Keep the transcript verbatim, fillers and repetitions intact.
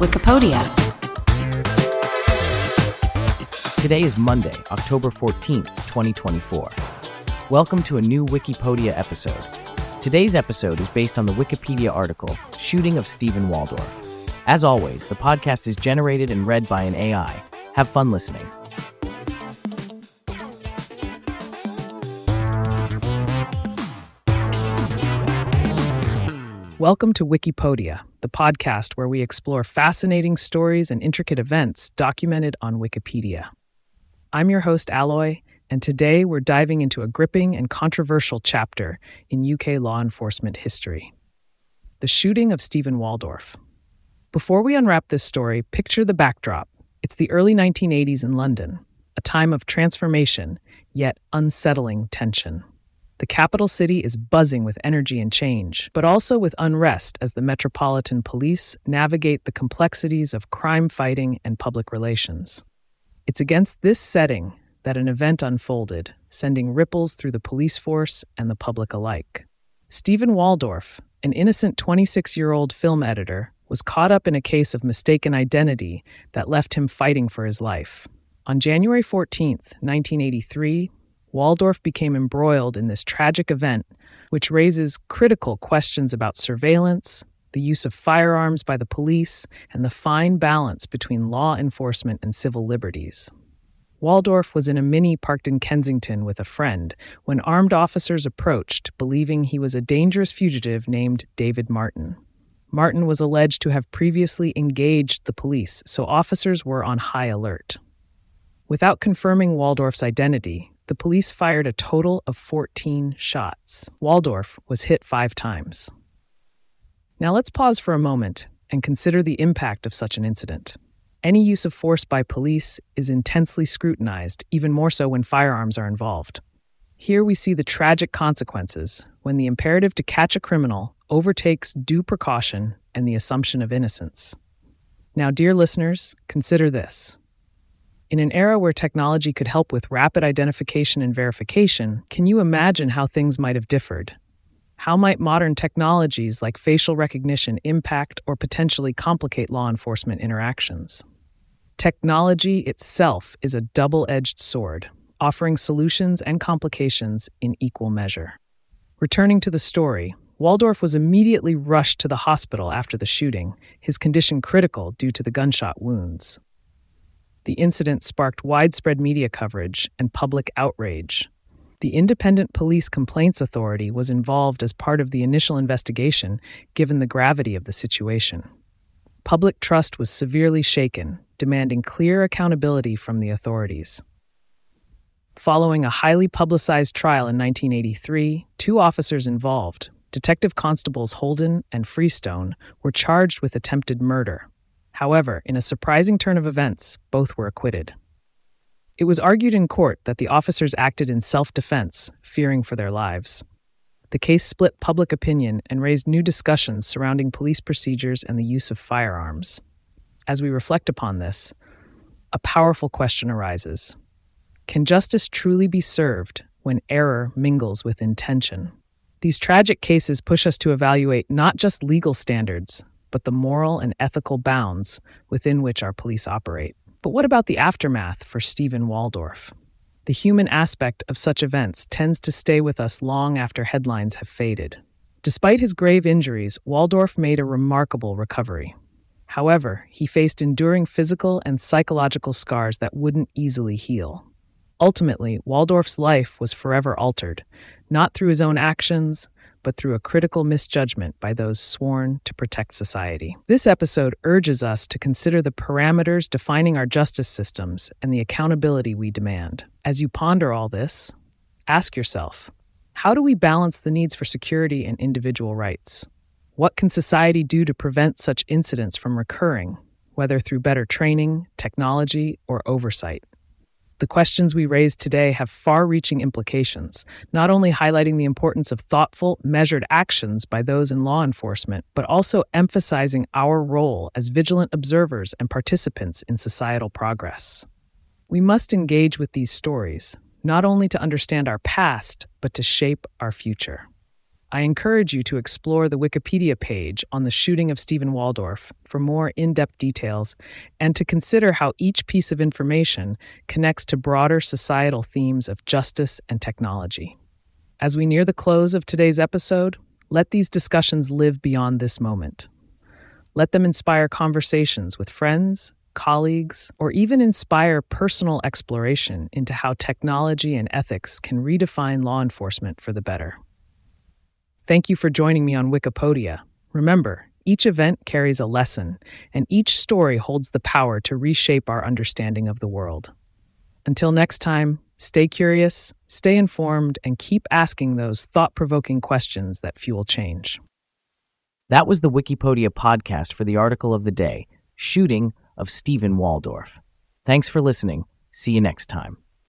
Wikipedia. Today is Monday, October fourteenth, twenty twenty-four. Welcome to a new Wikipedia episode. Today's episode is based on the Wikipedia article, Shooting of Stephen Waldorf. As always, the podcast is generated and read by an A I. Have fun listening. Welcome to Wikipedia, the podcast where we explore fascinating stories and intricate events documented on Wikipedia. I'm your host, Alloy, and today we're diving into a gripping and controversial chapter in U K law enforcement history: the shooting of Stephen Waldorf. Before we unwrap this story, picture the backdrop. It's the early nineteen eighties in London, a time of transformation, yet unsettling tension. The capital city is buzzing with energy and change, but also with unrest as the Metropolitan Police navigate the complexities of crime fighting and public relations. It's against this setting that an event unfolded, sending ripples through the police force and the public alike. Stephen Waldorf, an innocent twenty-six-year-old film editor, was caught up in a case of mistaken identity that left him fighting for his life. On January fourteenth, nineteen eighty-three, Waldorf became embroiled in this tragic event, which raises critical questions about surveillance, the use of firearms by the police, and the fine balance between law enforcement and civil liberties. Waldorf was in a Mini parked in Kensington with a friend when armed officers approached, believing he was a dangerous fugitive named David Martin. Martin was alleged to have previously engaged the police, so officers were on high alert. Without confirming Waldorf's identity, the police fired a total of fourteen shots. Waldorf was hit five times. Now let's pause for a moment and consider the impact of such an incident. Any use of force by police is intensely scrutinized, even more so when firearms are involved. Here we see the tragic consequences when the imperative to catch a criminal overtakes due precaution and the assumption of innocence. Now, dear listeners, consider this. In an era where technology could help with rapid identification and verification, can you imagine how things might have differed? How might modern technologies like facial recognition impact or potentially complicate law enforcement interactions? Technology itself is a double-edged sword, offering solutions and complications in equal measure. Returning to the story, Waldorf was immediately rushed to the hospital after the shooting, his condition critical due to the gunshot wounds. The incident sparked widespread media coverage and public outrage. The Independent Police Complaints Authority was involved as part of the initial investigation, given the gravity of the situation. Public trust was severely shaken, demanding clear accountability from the authorities. Following a highly publicized trial in nineteen eighty-three, two officers involved, Detective Constables Holden and Freestone, were charged with attempted murder. However, in a surprising turn of events, both were acquitted. It was argued in court that the officers acted in self-defense, fearing for their lives. The case split public opinion and raised new discussions surrounding police procedures and the use of firearms. As we reflect upon this, a powerful question arises. Can justice truly be served when error mingles with intention? These tragic cases push us to evaluate not just legal standards, but the moral and ethical bounds within which our police operate. But what about the aftermath for Stephen Waldorf? The human aspect of such events tends to stay with us long after headlines have faded. Despite his grave injuries, Waldorf made a remarkable recovery. However, he faced enduring physical and psychological scars that wouldn't easily heal. Ultimately, Waldorf's life was forever altered, not through his own actions, but through a critical misjudgment by those sworn to protect society. This episode urges us to consider the parameters defining our justice systems and the accountability we demand. As you ponder all this, ask yourself, how do we balance the needs for security and individual rights? What can society do to prevent such incidents from recurring, whether through better training, technology, or oversight? The questions we raise today have far-reaching implications, not only highlighting the importance of thoughtful, measured actions by those in law enforcement, but also emphasizing our role as vigilant observers and participants in societal progress. We must engage with these stories, not only to understand our past, but to shape our future. I encourage you to explore the Wikipedia page on the shooting of Stephen Waldorf for more in-depth details and to consider how each piece of information connects to broader societal themes of justice and technology. As we near the close of today's episode, let these discussions live beyond this moment. Let them inspire conversations with friends, colleagues, or even inspire personal exploration into how technology and ethics can redefine law enforcement for the better. Thank you for joining me on Wikipedia. Remember, each event carries a lesson, and each story holds the power to reshape our understanding of the world. Until next time, stay curious, stay informed, and keep asking those thought-provoking questions that fuel change. That was the Wikipedia podcast for the article of the day, Shooting of Stephen Waldorf. Thanks for listening. See you next time.